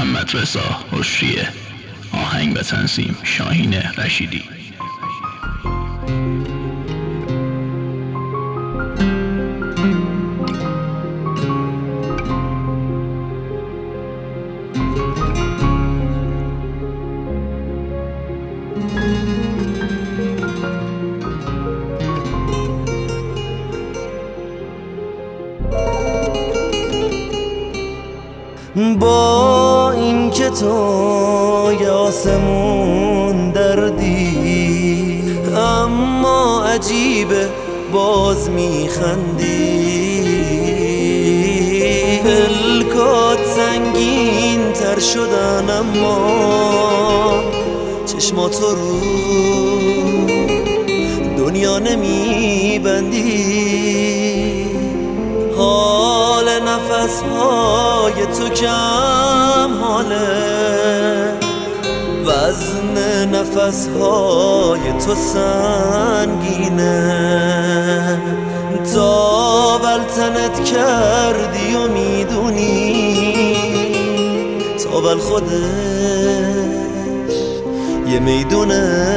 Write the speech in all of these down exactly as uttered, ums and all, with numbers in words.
محمد رضا حشریه. آهنگ و تنظیم شاهین رشیدی. با این که تو یه آسمون دردی، اما عجیبه باز میخندی. پلکات سنگین تر شدن اما چشماتو رو دنیا نمیبندی. حال نفس های تو کم حاله، وزن نفس های تو سنگینه. تا بلتنت کردی و میدونی تا خودش یه میدون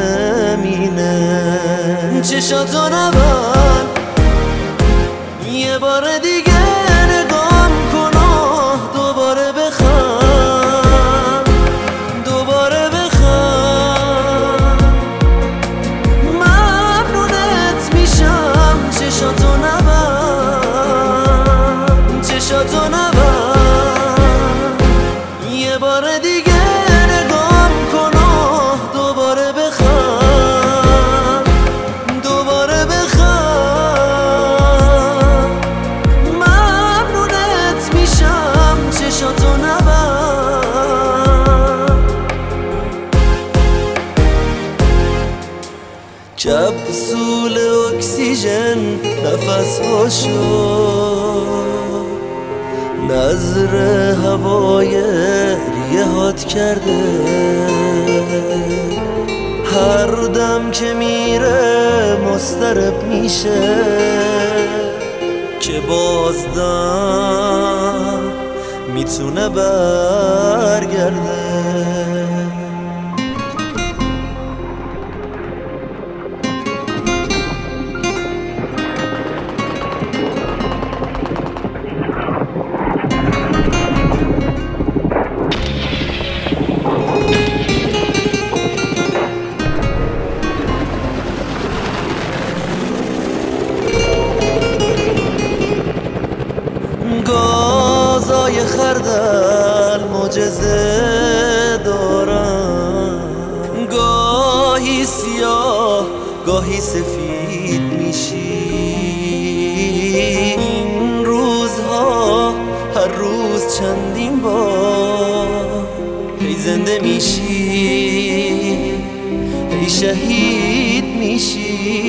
مینه. چشاتو نبند یه بار دیگه نگام کن و دوباره بخند، دوباره بخند. ممنونت میشم چشاتو نبند، چشاتو نبند. یه بار دیگه نگام کن و دوباره بخند، دوباره بخند. چشاتو نبند. کپسول اکسیژن نفس هاشو نظر هوای ریهات کرده. هر دم که میره مضطرب میشه که بازدم میتونه برگرده. گازای خردل معجزه دارن، گاهی سیاه گاهی سفید میشی. این روزها هر روز چندین بار هی زنده میشی، هی شهید میشی.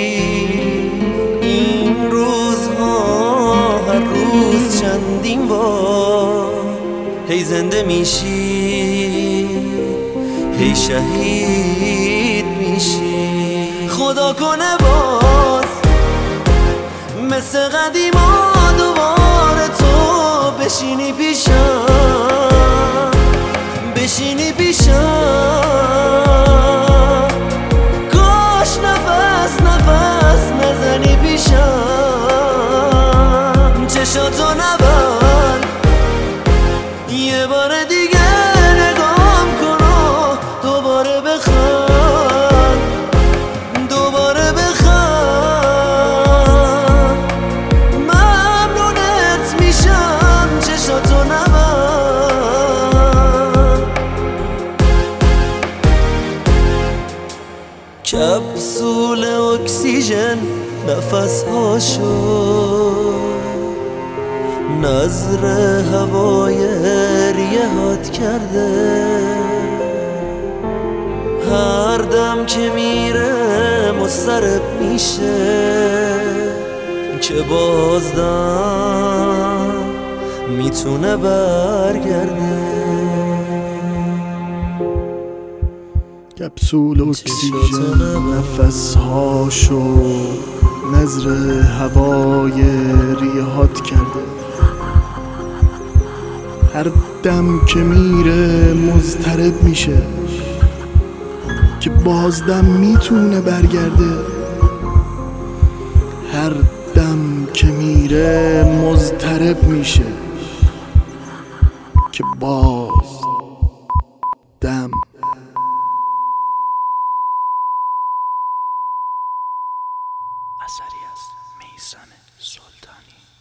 این روزها هر روز چندین بار هی زنده میشی، هی شهید میشی. خدا کنه باز مثل قدیما دوباره تو بشینی پیشم، بشینی پیشم. کاش نفس نفس نزنی پیشم. چشاتو نبند یه بار دیگه نگام کن و دوباره بخند، دوباره بخند. ممنونت میشم چشاتو نبند. کپسول اکسیژن نفس هاشو نظر هوای ریهات کرده. هر دم که میره مضطرب میشه که بازدم میتونه برگرده. کپسول اکسیژن نفس هاشو نظر هوای ریهات کرده. هر دم که میره مضطرب میشه که بازدم میتونه برگرده. هر دم که میره مضطرب میشه که باز دم. اثری از میثم سلطانی.